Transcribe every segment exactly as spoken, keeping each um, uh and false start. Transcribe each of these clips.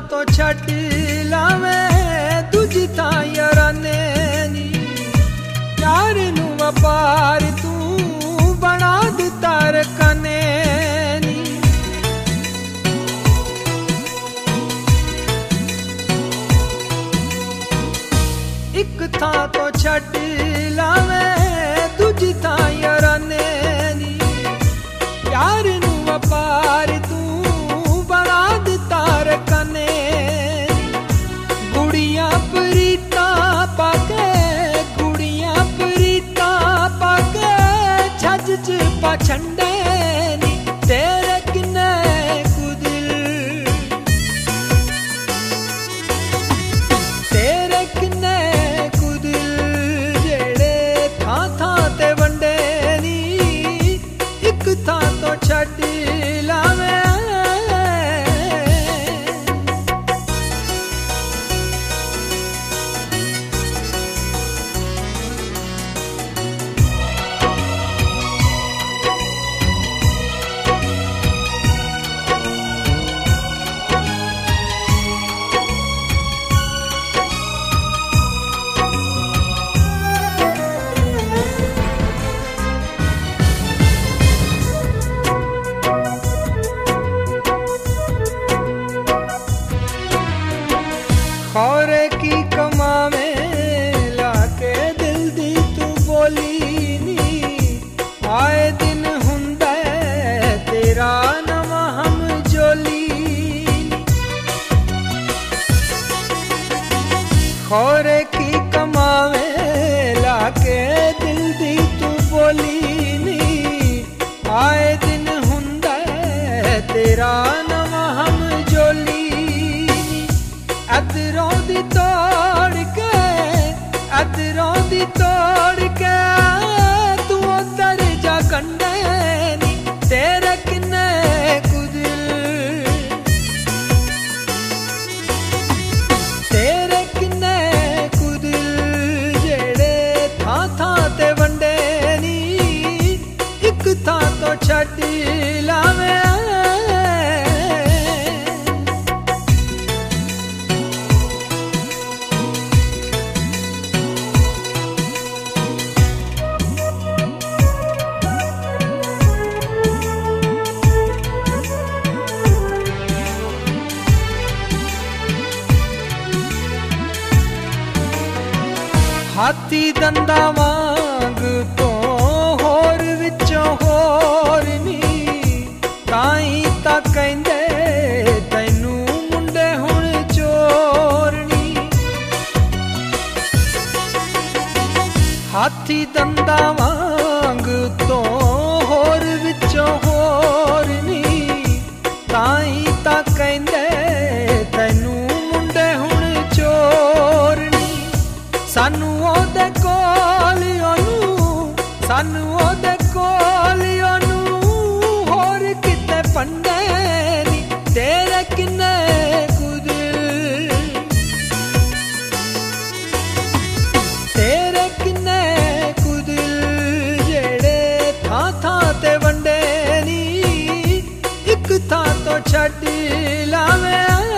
तो छट लावे दूजी थां याराने नी प्यार नू व्यापार तू बना दिता रखने नी एक थां तो छट लावे दूजी थां याराने नी प्यार नू व्यापार तू बना दिता रखने गुड़ियां प्रीता पाके गुड़ियां प्रीता पाके छज च पाछंडे नी तेरे किन्ने कुदिल तेरे किन्ने कुदिल जेड़े थां थां ते वंडे नी एक थां तो छड लावे खौरे की कमावे लाके दिल दी तू बोली नी आए दिन हुंदा तेरा नवा हम जोली खौरे की कमावे लाके दिल दी तू बोली नी आए दिन हुंदा तेरा नवा हम जोली अदरों दी तोड़ के अदरों दी तोड़ के तू उधर जा कंडे नी तेरे किन्ने कुदिल तेरे किन्ने कुदिल जेड़े थां थां ते वंडे नी एक थां तो छड लावे हाथी दंदा वांग तो होर विचों होर नी ताई ता कहंदे तैनू मुंडे हुण चोरनी हाथी दंदा वांग तो होर विचों होर नी ताई ता कहंदे तैनू मुंडे हुण चोरनी सानू ओदे कोल ओनू सानू ओदे कोल ओनू होर किते पंडे नी तेरे किन्ने कुदिल तेरे किन्ने कुदिल जेड़े थां थां ते वंडे नी एक थां तो छड लावे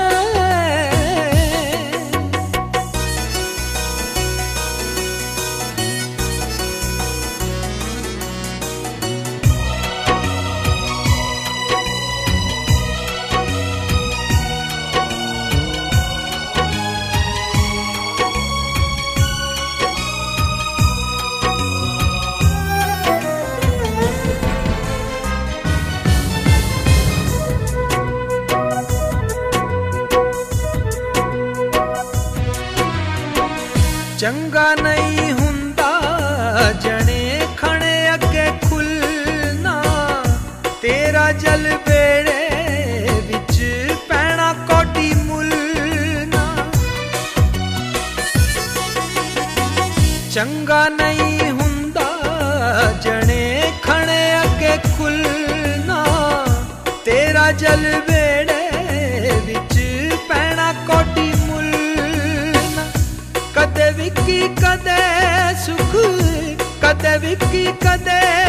चंगा नहीं हुंदा जने खणे अगे खुलना तेरा जल बेड़े विच पैना कोटी मुलना चंगा नहीं हुंदा जने खणे अगे खुलना तेरा जल बेड़े विच पैना कोटी मुलना कदे विकी कदे सुख कदे विकी कदे